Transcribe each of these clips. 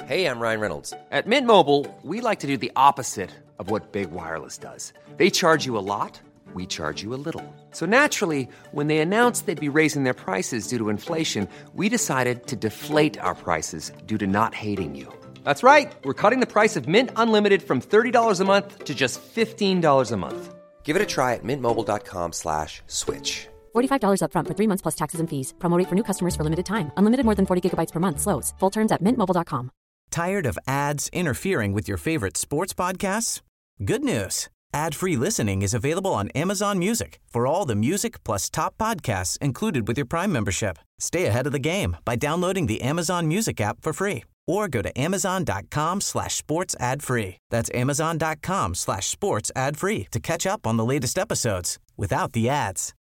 Hey, I'm Ryan Reynolds. At Mint Mobile, we like to do the opposite of what Big Wireless does. They charge you a lot, we charge you a little. So naturally, when they announced they'd be raising their prices due to inflation, we decided to deflate our prices due to not hating you. That's right. We're cutting the price of Mint Unlimited from $30 a month to just $15 a month. Give it a try at mintmobile.com/switch. $45 up front for 3 months plus taxes and fees. Promo rate for new customers for limited time. Unlimited more than 40 gigabytes per month. Slows full terms at mintmobile.com. Tired of ads interfering with your favorite sports podcasts? Good news. Ad-free listening is available on Amazon Music for all the music plus top podcasts included with your Prime membership. Stay ahead of the game by downloading the Amazon Music app for free or go to amazon.com/sports ad free. That's amazon.com/sports ad free to catch up on the latest episodes without the ads.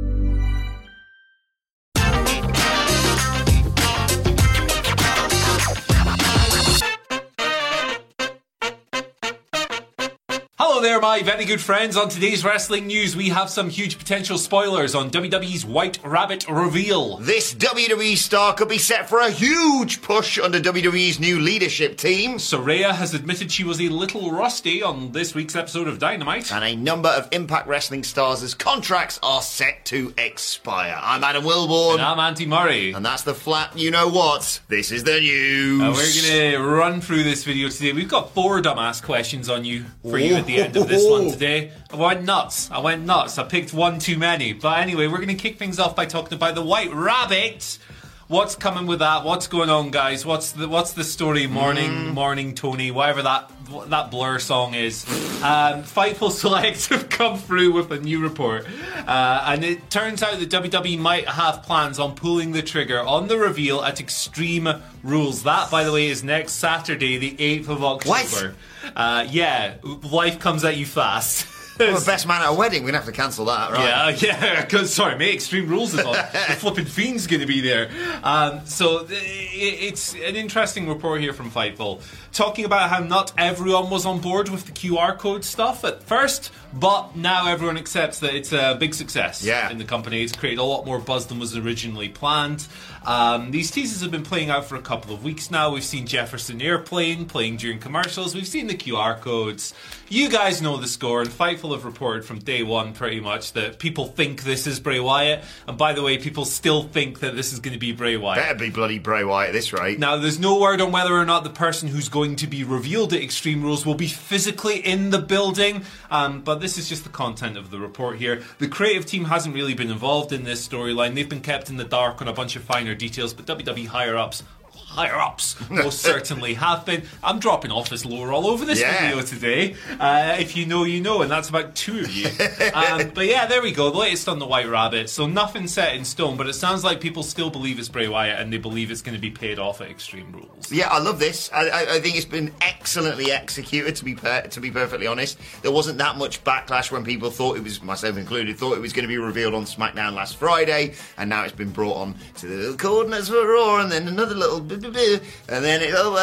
Hello there, my very good friends. On today's wrestling news, we have some huge potential spoilers on WWE's White Rabbit reveal. This WWE star could be set for a huge push under WWE's new leadership team. Saraya has admitted she was a little rusty on this week's episode of Dynamite. And a number of Impact Wrestling stars' contracts are set to expire. I'm Adam Wilborn. And I'm Auntie Murray. And that's the flat you-know-what. This is the news. We're going to run through this video today. We've got 4 dumbass questions on you for you at the end of this one today. I went nuts. I picked one too many. But anyway, we're going to kick things off by talking about the White Rabbit. What's coming with that? What's going on, guys? What's the story? Morning, Tony. Whatever that Blur song is. Fightful Select have come through with a new report, and it turns out that WWE might have plans on pulling the trigger on the reveal at Extreme Rules. That, by the way, is next Saturday, the 8th of October. What? Yeah, life comes at you fast. I'm the best man at a wedding. We're going to have to cancel that, right? Yeah, because, sorry, mate, Extreme Rules is on. The flipping Fiend's going to be there. So it's an interesting report here from Fightful, talking about how not everyone was on board with the QR code stuff at first, but now everyone accepts that it's a big success in the company. It's created a lot more buzz than was originally planned. These teasers have been playing out for a couple of weeks now. We've seen Jefferson Airplane playing during commercials. We've seen the QR codes. You guys know the score, and Fightful have reported from day one pretty much that people think this is Bray Wyatt. And by the way, people still think that this is going to be Bray Wyatt. Better be bloody Bray Wyatt at this rate. Now, there's no word on whether or not the person who's going to be revealed at Extreme Rules will be physically in the building, but this is just the content of the report here. The creative team hasn't really been involved in this storyline. They've been kept in the dark on a bunch of finer details, but WWE higher-ups most certainly have been. I'm dropping office lore all over this video today. If you know, you know, and that's about 2 of you. But yeah, there we go. The latest on the White Rabbit. So nothing set in stone, but it sounds like people still believe it's Bray Wyatt, and they believe it's going to be paid off at Extreme Rules. Yeah, I love this. I think it's been excellently executed, to be perfectly honest. There wasn't that much backlash when people thought it was, myself included, thought it was going to be revealed on SmackDown last Friday, and now it's been brought on to the little coordinates for Raw, and then another little and then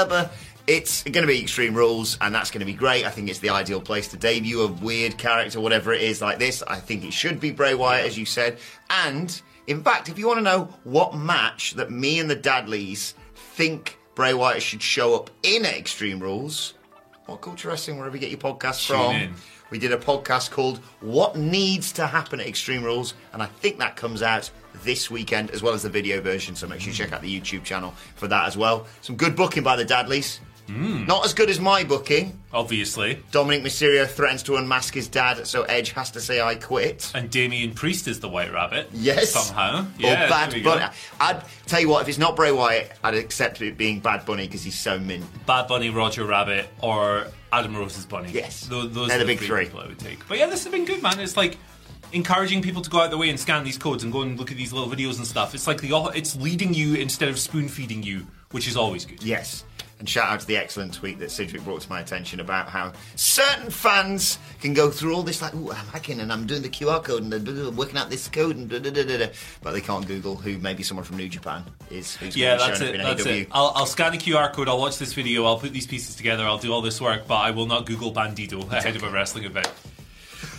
it's going to be Extreme Rules, and that's going to be great. I think it's the ideal place to debut a weird character, whatever it is, like this. I think it should be Bray Wyatt, as you said. And, in fact, if you want to know what match that me and the Dadleys think Bray Wyatt should show up in at Extreme Rules, What Culture Wrestling, wherever you get your podcasts from, we did a podcast called What Needs to Happen at Extreme Rules, and I think that comes out this weekend, as well as the video version, so make sure you check out the YouTube channel for that as well. Some good booking by the Dadleys. Not as good as my booking. Obviously. Dominic Mysterio threatens to unmask his dad, so Edge has to say I quit. And Damian Priest is the White Rabbit. Yes. Somehow. Yeah, or Bad Bunny. I'd tell you what, if it's not Bray Wyatt, I'd accept it being Bad Bunny because he's so mint. Bad Bunny, Roger Rabbit, or Adam Rose's Bunny. Yes. Those They're are the big three people I would take. But yeah, this has been good, man. It's like encouraging people to go out their way and scan these codes and go and look at these little videos and stuff. It's like it's leading you instead of spoon feeding you, which is always good. Yes. And shout out to the excellent tweet that Cedric brought to my attention about how certain fans can go through all this like, ooh, I'm hacking and I'm doing the QR code and I'm working out this code and but they can't Google who maybe someone from New Japan is. Who's yeah, going to that's be it. showing up in That's AEW. it. I'll scan the QR code. I'll watch this video. I'll put these pieces together. I'll do all this work, but I will not Google Bandido ahead of a wrestling event.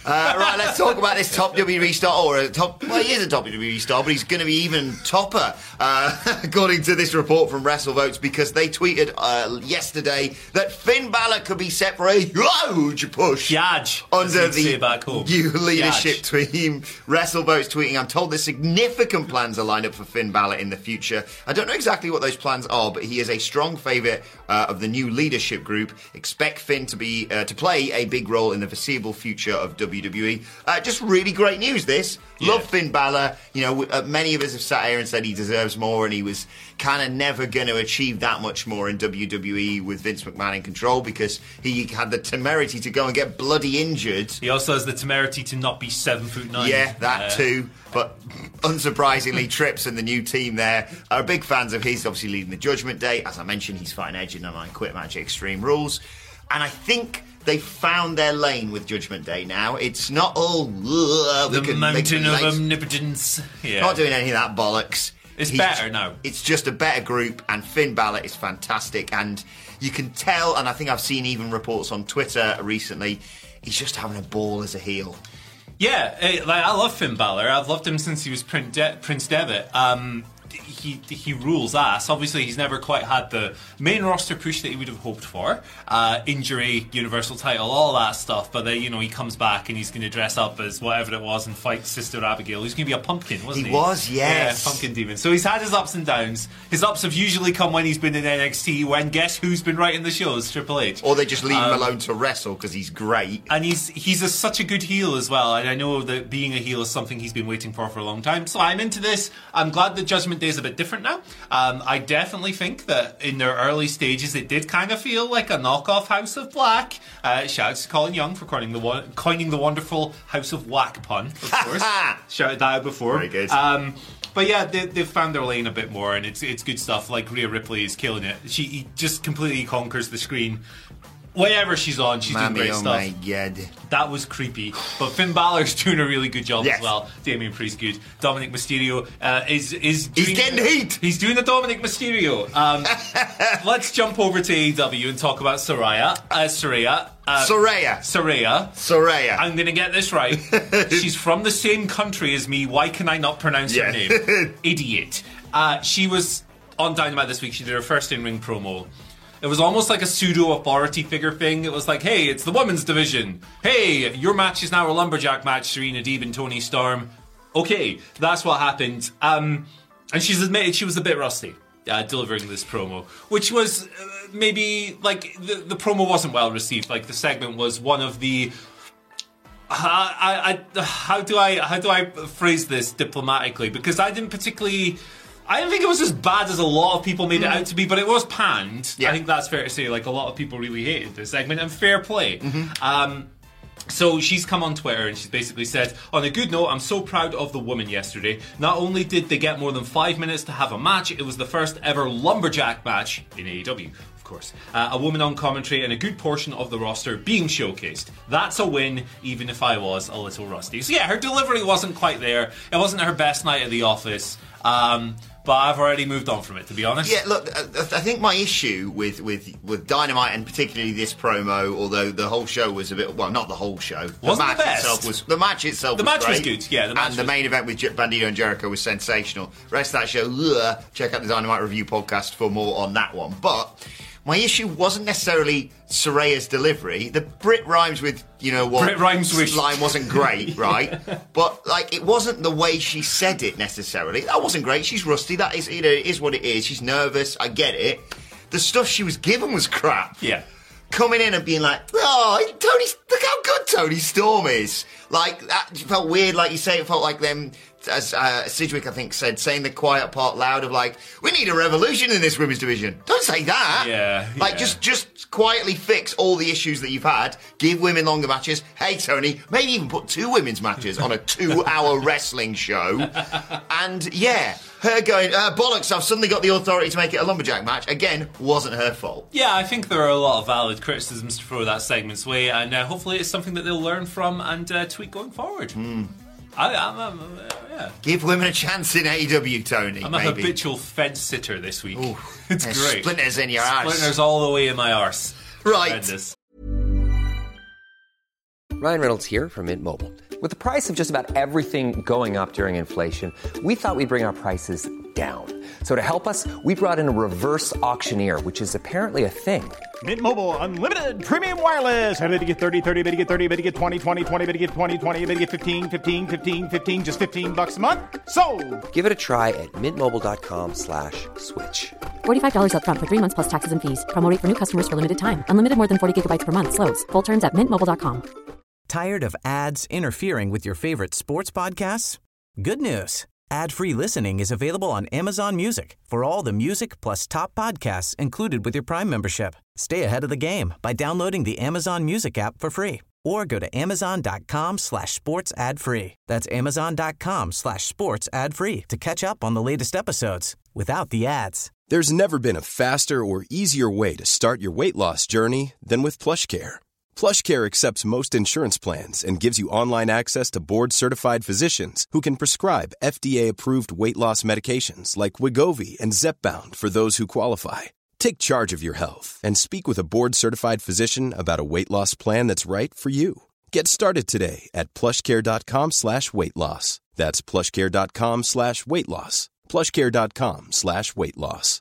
Right, let's talk about this top WWE star, well, he is a top WWE star, but he's going to be even topper, according to this report from WrestleVotes, because they tweeted yesterday that Finn Balor could be set for a huge push under the new leadership team. WrestleVotes tweeting, I'm told there's significant plans are lined up for Finn Balor in the future. I don't know exactly what those plans are, but he is a strong favourite of the new leadership group. Expect Finn to play a big role in the foreseeable future of WWE. Just really great news, this. Yeah. Love Finn Balor. You know, many of us have sat here and said he deserves more, and he was kind of never going to achieve that much more in WWE with Vince McMahon in control, because he had the temerity to go and get bloody injured. He also has the temerity to not be 7'9". Yeah, that too. But unsurprisingly, Trips and the new team there are big fans of his, obviously leading the Judgment Day. As I mentioned, he's fighting Edge in an I Quit match at Extreme Rules. And I think they found their lane with Judgment Day now. It's not all... the mountain of omnipotence. Yeah. Not doing any of that bollocks. It's better now. It's just a better group, and Finn Balor is fantastic. And you can tell, and I think I've seen even reports on Twitter recently, he's just having a ball as a heel. Yeah, I love Finn Balor. I've loved him since he was Prince Devitt. He rules ass. Obviously, he's never quite had the main roster push that he would have hoped for. Injury, Universal title, all that stuff. But then, he comes back and he's going to dress up as whatever it was and fight Sister Abigail. He's going to be a pumpkin, wasn't he? He was, yes. Yeah, pumpkin demon. So he's had his ups and downs. His ups have usually come when he's been in NXT, when guess who's been writing the shows? Triple H. Or they just leave him alone to wrestle because he's great. And he's such a good heel as well. And I know that being a heel is something he's been waiting for a long time. So I'm into this. I'm glad the Judgment Day is a bit different now. I definitely think that in their early stages it did kind of feel like a knockoff House of Black. Shouts to Colin Young for coining the wonderful House of Whack pun, of course. Shouted that out before. Very good. But yeah, they've found their lane a bit more, and it's good stuff. Like Rhea Ripley is killing it. She just completely conquers the screen. Whenever she's on, she's doing great stuff. My God. That was creepy. But Finn Balor's doing a really good job as well. Damian Priest, good. Dominic Mysterio is he's getting heat. He's doing the Dominic Mysterio. Let's jump over to AEW and talk about Saraya. Saraya. I'm going to get this right. She's from the same country as me. Why can I not pronounce her name? Idiot. She was on Dynamite this week. She did her first in-ring promo. It was almost like a pseudo-authority figure thing. It was like, hey, it's the women's division. Hey, your match is now a lumberjack match, Serena Deeb and Toni Storm. Okay, that's what happened. And she's admitted she was a bit rusty delivering this promo, which was maybe, like, the promo wasn't well received. Like, the segment was one of the... How do I phrase this diplomatically? Because I didn't think it was as bad as a lot of people made it out to be, but it was panned. Yeah. I think that's fair to say. Like, a lot of people really hated this segment, and fair play. So she's come on Twitter and she's basically said, on a good note, I'm so proud of the women yesterday. Not only did they get more than 5 minutes to have a match, it was the first ever lumberjack match in AEW. Of course. A woman on commentary and a good portion of the roster being showcased. That's a win, even if I was a little rusty. So yeah, her delivery wasn't quite there. It wasn't her best night at the office. But I've already moved on from it, to be honest. Yeah, look, I think my issue with Dynamite, and particularly this promo, although the whole show was a bit... Well, not the whole show. The match itself was great. Good, yeah. The main event with Bandito and Jericho was sensational. Rest of that show, check out the Dynamite Review podcast for more on that one. But... my issue wasn't necessarily Saraya's delivery. The Brit rhymes with, Brit rhymes with line wasn't great, right? But, like, it wasn't the way she said it necessarily. That wasn't great. She's rusty. That is, it is what it is. She's nervous. I get it. The stuff she was given was crap. Yeah. Coming in and being like, oh, look how good Toni Storm is. Like, that felt weird. Like you say, it felt like them... as Sidgwick, I think, said, saying the quiet part loud of, like, we need a revolution in this women's division. Don't say that. Yeah. Like, just quietly fix all the issues that you've had. Give women longer matches. Hey, Tony, maybe even put 2 women's matches on a 2-hour wrestling show. And, yeah, her going, bollocks, I've suddenly got the authority to make it a lumberjack match, again, wasn't her fault. Yeah, I think there are a lot of valid criticisms to throw that segment's way, and hopefully it's something that they'll learn from and tweak going forward. Yeah. Give women a chance in AEW, Tony. I'm a habitual fence sitter this week. Ooh, it's great. Splinters in your arse. Splinters all the way in my arse. Right. Tremendous. Ryan Reynolds here from Mint Mobile. With the price of just about everything going up during inflation, we thought we'd bring our prices down. So to help us, we brought in a reverse auctioneer, which is apparently a thing. Mint Mobile Unlimited Premium Wireless. How to get 30, 30, bit to get 30, bit to get 20, 20, 20, bit to get 20, 20, bit to get 15, 15, 15, 15, just $15 a month? Sold! Give it a try at mintmobile.com/switch. $45 up front for 3 months plus taxes and fees. Promo rate for new customers for limited time. Unlimited more than 40 gigabytes per month. Slows full terms at mintmobile.com. Tired of ads interfering with your favorite sports podcasts? Good news. Ad-free listening is available on Amazon Music for all the music plus top podcasts included with your Prime membership. Stay ahead of the game by downloading the Amazon Music app for free or go to amazon.com/sports ad free. That's amazon.com/sports ad free to catch up on the latest episodes without the ads. There's never been a faster or easier way to start your weight loss journey than with PlushCare. PlushCare accepts most insurance plans and gives you online access to board-certified physicians who can prescribe FDA-approved weight loss medications like Wegovy and Zepbound for those who qualify. Take charge of your health and speak with a board-certified physician about a weight loss plan that's right for you. Get started today at plushcare.com/weight loss. That's plushcare.com/weight loss. plushcare.com/weight loss.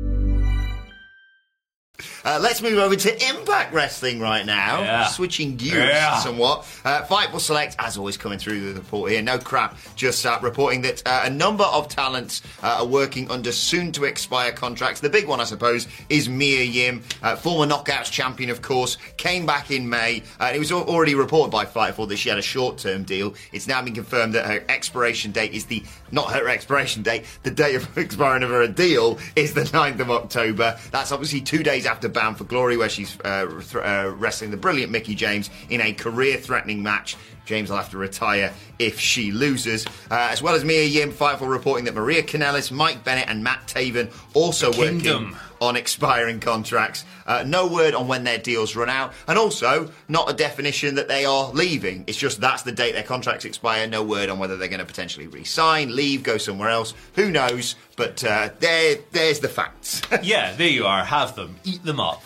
Let's move over to Impact Wrestling right now. Yeah. Switching gears somewhat. Fightful Select, as always, coming through the report here. No crap, just reporting that a number of talents are working under soon-to-expire contracts. The big one, I suppose, is Mia Yim, former Knockouts champion, of course, came back in May. It was already reported by Fightful that she had a short-term deal. It's now been confirmed that her expiration date is not her expiration date, the date of expiring of her deal is the 9th of October. That's obviously 2 days after Bound for Glory, where she's wrestling the brilliant Mickie James in a career-threatening match. James will have to retire if she loses. As well as Mia Yim, Fightful reporting that Maria Kanellis, Mike Bennett and Matt Taven also working on expiring contracts. No word on when their deals run out. And also, not a definition that they are leaving. It's just that's the date their contracts expire. No word on whether they're going to potentially re-sign, leave, go somewhere else. Who knows? But there's the facts. Yeah, there you are. Have them. Eat them up.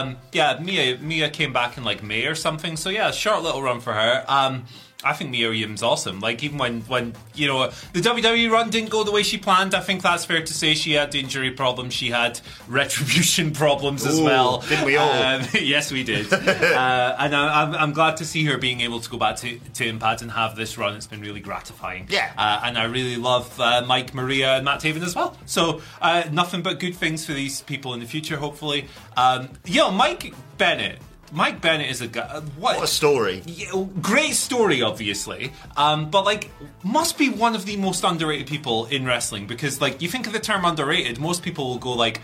Mia came back in like May or something. So yeah, short little run for her. I think Mia Yim's awesome. Like, even when you know, the WWE run didn't go the way she planned, I think that's fair to say. She had injury problems. She had retribution problems as well. Didn't we all? Yes, we did. And I'm glad to see her being able to go back to Impact and have this run. It's been really gratifying. Yeah. And I really love Mike, Maria, and Matt Taven as well. So nothing but good things for these people in the future, hopefully. Mike Bennett. Mike Bennett is a guy. What a story! Yeah, great story, obviously, but like, must be one of the most underrated people in wrestling, because like, you think of the term underrated, most people will go like,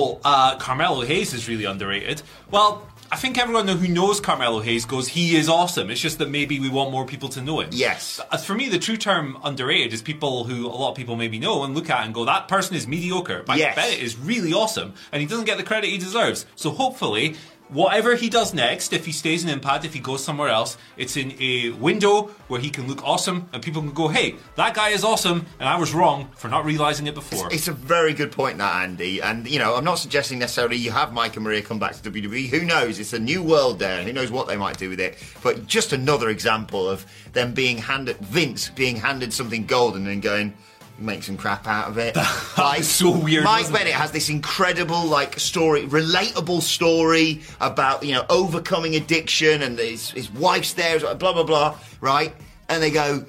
Carmelo Hayes is really underrated. Well, I think everyone who knows Carmelo Hayes goes, he is awesome. It's just that maybe we want more people to know him. Yes. As for me, the true term underrated is people who a lot of people maybe know and look at and go, that person is mediocre. Mike Bennett is really awesome, and he doesn't get the credit he deserves. So hopefully, whatever he does next, if he stays in Impact, if he goes somewhere else, it's in a window where he can look awesome and people can go, hey, that guy is awesome and I was wrong for not realising it before. It's a very good point, that, Andy. And, you know, I'm not suggesting necessarily you have Mike and Maria come back to WWE. Who knows? It's a new world there. Who knows what they might do with it. But just another example of them Vince being handed something golden and going, make some crap out of it. Like, so weird. Mike Bennett has this incredible, story, relatable story about, overcoming addiction, and his wife's there, blah blah blah, right? And they go,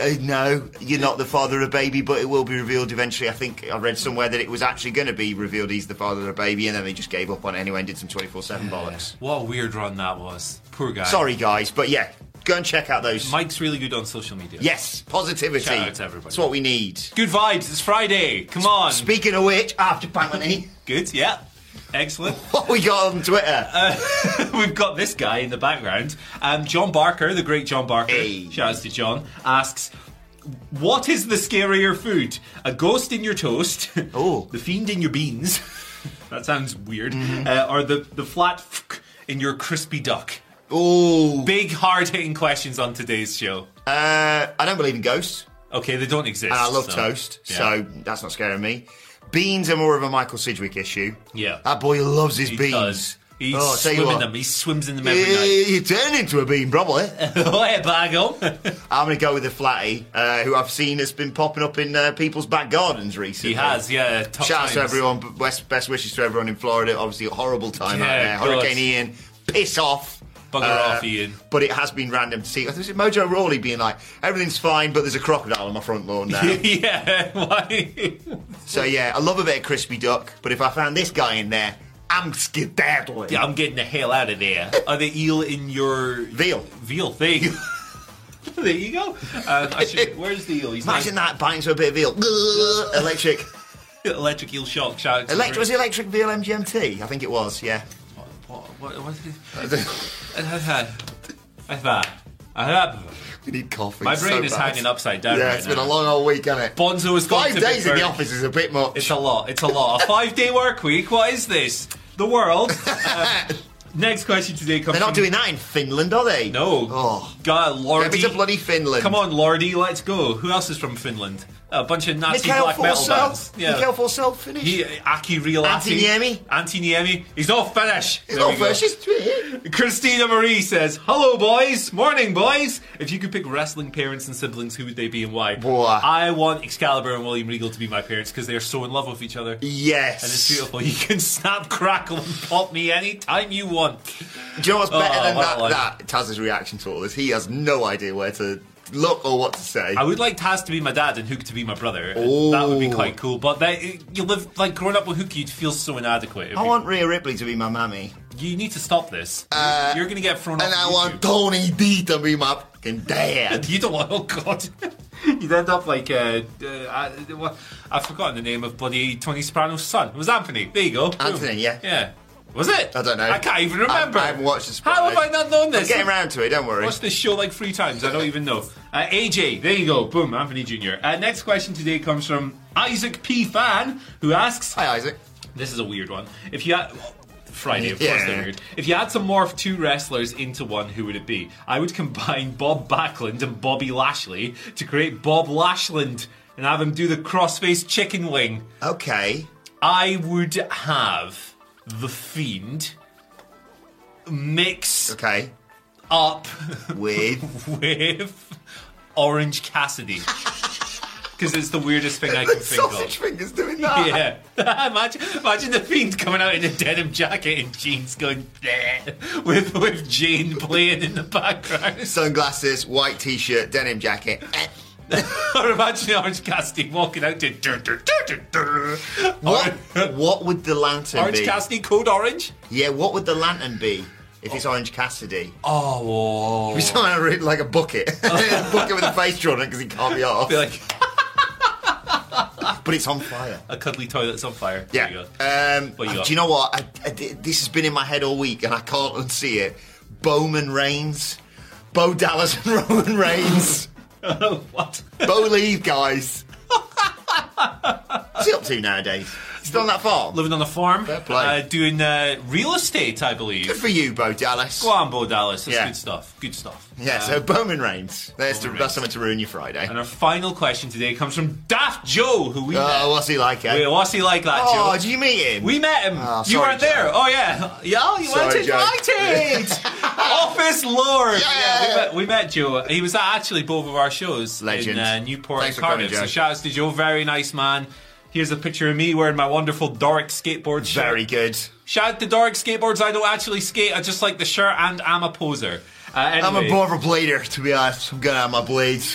no, you're not the father of a baby, but it will be revealed eventually. I think I read somewhere that it was actually going to be revealed he's the father of a baby, and then they just gave up on it anyway and did some 24/7 bollocks. What a weird run that was. Poor guy. Sorry, guys, but yeah. Go and check out those. Mike's really good on social media. Yes, positivity. Shout out to everybody. That's what we need. Good vibes. It's Friday. Come on. Speaking of which, after Pamela. Good, yeah. Excellent. What we got on Twitter? We've got this guy in the background. John Barker, the great John Barker, shout out to John, asks, what is the scarier food? A ghost in your toast? Oh. The fiend in your beans? That sounds weird. Or the flat in your crispy duck? Oh, big, hard-hitting questions on today's show. I don't believe in ghosts. Okay, they don't exist. And I love toast, so that's not scaring me. Beans are more of a Michael Sidgwick issue. Yeah. That boy loves his beans. Does. He's tell you swimming what. them. He swims in them every night. You turn into a bean, probably. Oh, hey, bag on. I'm going to go with the Flatty, who I've seen has been popping up in people's back gardens recently. He has, yeah. Tough Shout out to times. everyone. Best wishes to everyone in Florida. Obviously, a horrible time out Yeah, there. God. Hurricane Ian, piss off. Bugger off, Ian. But it has been random to see. Was it Mojo Rawley being like, everything's fine, but there's a crocodile on my front lawn now. Yeah, why? So, yeah, I love a bit of crispy duck, but if I found this guy in there, I'm skedaddling. Yeah, I'm getting the hell out of there. Are the eel in your... Veal. Veal, there you go. There you go. Where's the eel? He's Imagine that biting into a bit of veal. Electric. Electric eel shock. Shout out to Was it Electric Veal MGMT? I think it was, yeah. What We need coffee. My brain so is bad. hanging upside down. Yeah, right it's now. been a long old week, hasn't it? Bonzo has gone 5 to days in the Bitburn. office is a bit much. It's a lot. It's a lot. A 5-day work week. What is this? The world. Next question today comes. They're not from... doing that in Finland, are they? No. Oh. God, Lordy. Get me to bloody Finland. Come on, Lordy, let's go. Who else is from Finland? A bunch of Nazi Mikhail black metal Forsell. bands. Yeah. Mikhail Forsell, Finnish. Aki Riolati. Antti Niemi. He's not Finnish. He's There not we go. first, she's three. Christina Marie says, "Hello, boys. Morning, boys. If you could pick wrestling parents and siblings, who would they be and why?" Boy. I want Excalibur and William Regal to be my parents because they are so in love with each other. Yes. And it's beautiful. You can snap, crackle, and pop me anytime you want. Do you know what's better than what a life. that? Taz's reaction to all this. He has no idea where to look or what to say. I would like Taz to be my dad and Hook to be my brother. Oh. That would be quite cool. But you live, like, growing up with Hook, you'd feel so inadequate. I want Rhea Ripley to be my mammy. You need to stop this. You're going to get thrown off And I YouTube. want Tony D to be my fucking dad. You don't want, oh god. You'd end up like, I've forgotten the name of bloody Tony Soprano's son. It was Anthony. There you go. Boom. Anthony, yeah. Yeah. Was it? I don't know. I can't even remember. I haven't watched The How have I not known this? I'm getting round to it, don't worry. Watched this show like 3 times. I don't even know. AJ, there you go. Boom, Anthony Jr. Next question today comes from Isaac P. Fan, who asks... Hi, Isaac. This is a weird one. If you had... Friday, of course Yeah. they're weird. If you had to morph 2 wrestlers into one, who would it be? I would combine Bob Backlund and Bobby Lashley to create Bob Lashland and have him do the crossface chicken wing. Okay. I would have The Fiend mix Okay. up With... with Orange Cassidy. Because it's the weirdest thing I can think Sausage of. fingers doing that. Yeah. imagine the Fiend coming out in a denim jacket and jeans going bleh, with Jane playing in the background. Sunglasses, white t-shirt, denim jacket. Or imagine Orange Cassidy walking out to What would the lantern Orange be? Cassidy, code orange? Yeah, what would the lantern be if it's Orange Cassidy? Oh. He's trying to like a bucket. A bucket with a face drawn on it because he can't be off. Be like But it's on fire. a cuddly toilet's on fire. Yeah. There you go. What you got? Do you know what? This has been in my head all week and I can't unsee it. Bowman Reigns. Bo Dallas and Roman Reigns. What? Bo leave, guys. What's he up to nowadays? Still on that farm? Living on a farm. Fair play. Doing real estate, I believe. Good for you, Bo Dallas. Go on, Bo Dallas. That's Yeah. good stuff. Good stuff. Yeah, so Bowman Reigns. That's Reigns. something to ruin your Friday. And our final question today comes from Daft Joe, who we met. Oh, what's he like, eh? Wait, what's he like, that Oh, Joe? did you meet him? We met him. Oh, you sorry, weren't there. Joe. Oh, yeah. Yeah, you Sorry, weren't Joe. invited. Office Lord. Yeah. we met Joe. He was at actually both of our shows Legend. in Newport Thanks and for coming, Cardiff. So Joe. shout out to Joe. Very nice man. Here's a picture of me wearing my wonderful Doric skateboard shirt. Very good. Shout out to Doric Skateboards. I don't actually skate. I just like the shirt and I'm a poser. Anyway. I'm a more of a blader, to be honest. I'm gonna have my blades.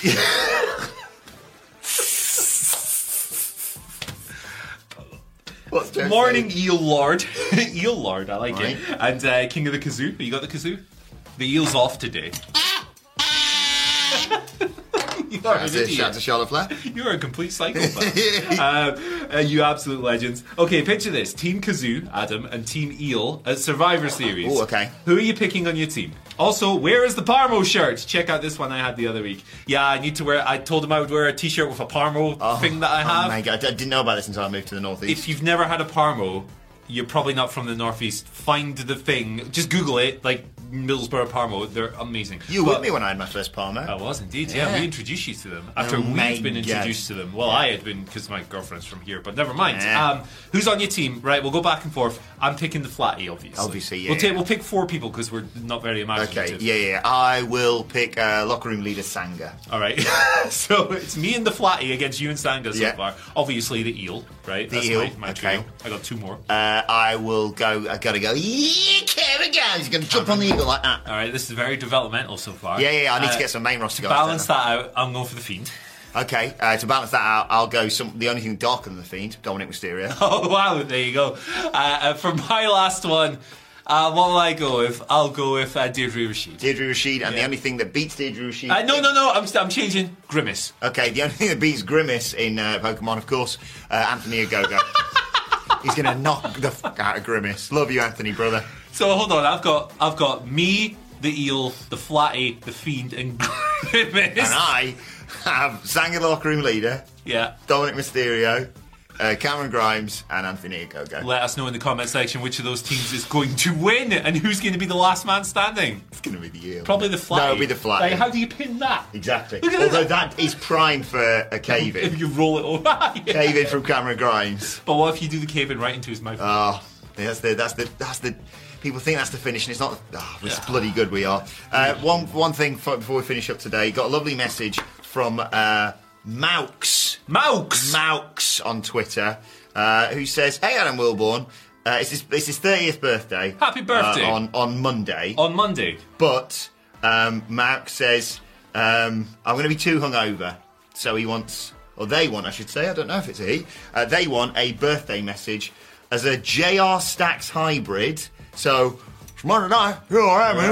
What's Joe Morning, saying? Eel Lord. Eel Lord, I like it. Right. And King of the Kazoo. You got the kazoo? The eel's off today. You are an Shout out idiot. to Charlotte Flair. You're a complete psychopath. You absolute legends. Okay, picture this. Team Kazoo, Adam, and Team Eel at Survivor Series. Oh, okay. Who are you picking on your team? Also, where is the Parmo shirt? Check out this one I had the other week. Yeah, I told him I would wear a t-shirt with a Parmo thing that I have. Oh my God, I didn't know about this until I moved to the northeast. If you've never had a Parmo, you're probably not from the Northeast, find the thing. Just Google it, like Middlesbrough Parmo. They're amazing. You were with me when I had my first Parmo. I was indeed, yeah. We introduced you to them after we'd been introduced to them. Well, I had been because my girlfriend's from here, but never mind. Who's on your team? Right, we'll go back and forth. I'm picking the Flatty, obviously. Obviously, yeah. We'll pick 4 people because we're not very imaginative. Okay, yeah. I will pick locker room leader Sanga. All right. So it's me and the Flatty against you and Sanga so far. Obviously the Eel, right? The Eel. My trio. I got 2 more. I will go. I gotta go. Yeah, Kevin guys, he's gonna jump on the eagle like that. All right. This is very developmental so far. Yeah. I need to get some main roster guys. Balance that out. I'm going for the Fiend. Okay, to balance that out, I'll go the only thing darker than the Fiend, Dominic Mysterio. Oh wow, there you go. For my last one, what will I go with? I'll go with Deirdre Rashid. Deirdre Rashid, and the only thing that beats Deirdre Rashid... No, I'm changing Grimace. Okay, the only thing that beats Grimace in Pokemon, of course, Anthony Ogogo. He's going to knock the fuck out of Grimace. Love you, Anthony, brother. So hold on, I've got me, the Eel, the Flatty, the Fiend, and Grimace. And I have Sanga the locker room leader. Yeah. Dominic Mysterio. Cameron Grimes and Anthony Ogogo. Let us know in the comment section which of those teams is going to win and who's going to be the last man standing. It's going to be the Eel. Probably the Flatty. No, it'll be the Flatty. Like, how do you pin that? Exactly. Although that is prime for a cave-in. If you roll it over. Yeah. Cave-in from Cameron Grimes. But what if you do the cave-in right into his mouth? Oh, that's the. People think that's the finish, and it's not. Oh, it's bloody good we are. One thing before we finish up today. Got a lovely message from Maux on Twitter, who says, "Hey Adam Wilborn, it's his 30th birthday. Happy birthday on Monday. On Monday, but Maux says I'm going to be too hungover, so he wants, or they want, I should say. I don't know if it's a he. They want a birthday message as a JR Stacks hybrid. So it's Monday night. Here I am.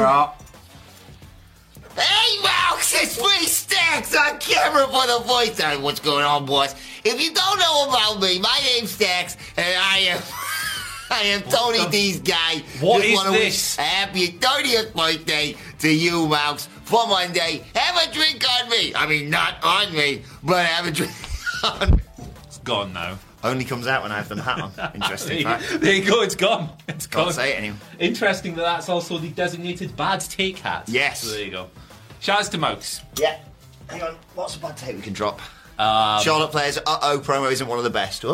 Hey, Mouse, it's me, Stacks, on camera for the voice. What's going on, boys? If you don't know about me, my name's Stacks, and I am Tony D's guy. What Just is this? A happy 30th birthday to you, Mouse, for Monday. Have a drink on me. I mean, not on me, but have a drink on me. It's gone now. Only comes out when I have the hat on. Interesting fact. There you go, it's gone. It's gone. Can't say it anymore. Interesting that's also the designated bad take hat. Yes. So there you go. Shouts to Maux. Yeah. Hang on, what's a bad take we can drop? Charlotte players, promo isn't one of the best.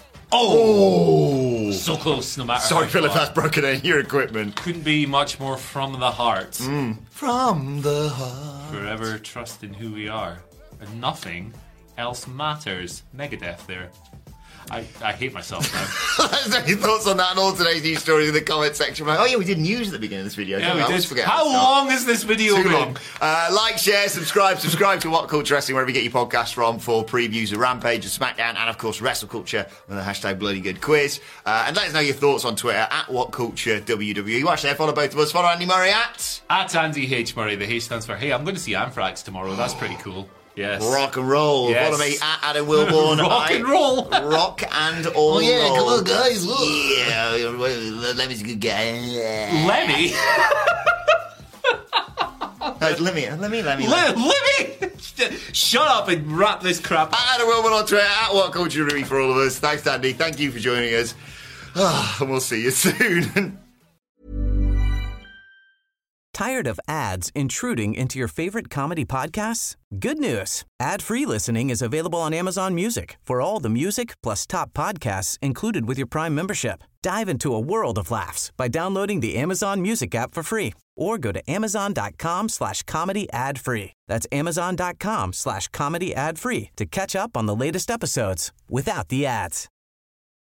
Oh! So close, no matter Sorry, how Philip, far. that's broken in your equipment. Couldn't be much more from the heart. From the heart. Forever trust in who we are. And nothing else matters. Megadeth there. I hate myself now. Let us know your thoughts on that and all today's news stories in the comment section. We did news at the beginning of this video. Yeah, we did. Forget How long has this video Too been? long. Like, share, subscribe to What Culture Wrestling, wherever you get your podcasts from, for previews of Rampage and SmackDown, and of course Wrestle Culture with the hashtag Bloody Good Quiz. And let us know your thoughts on Twitter at WhatCultureWWE. Watch there, follow both of us. Follow Andy Murray at Andy H. Murray. The H stands for, hey, I'm going to see Anthrax tomorrow. That's pretty cool. Yes. Rock and roll. Yes. Follow me at Adam Wilborn. Rock and roll. Rock and all. Oh yeah, roll. come on guys. Look. Yeah, Lemmy's a good guy. Lemmy? No, it's Lemmy. Lemmy? Shut up and wrap this crap up. Adam Wilborn on Twitter at What Culture Ruby for all of us. Thanks, Andy. Thank you for joining us. And we'll see you soon. Tired of ads intruding into your favorite comedy podcasts? Good news. Ad-free listening is available on Amazon Music for all the music plus top podcasts included with your Prime membership. Dive into a world of laughs by downloading the Amazon Music app for free or go to amazon.com/comedy ad-free. That's amazon.com/comedy ad-free to catch up on the latest episodes without the ads.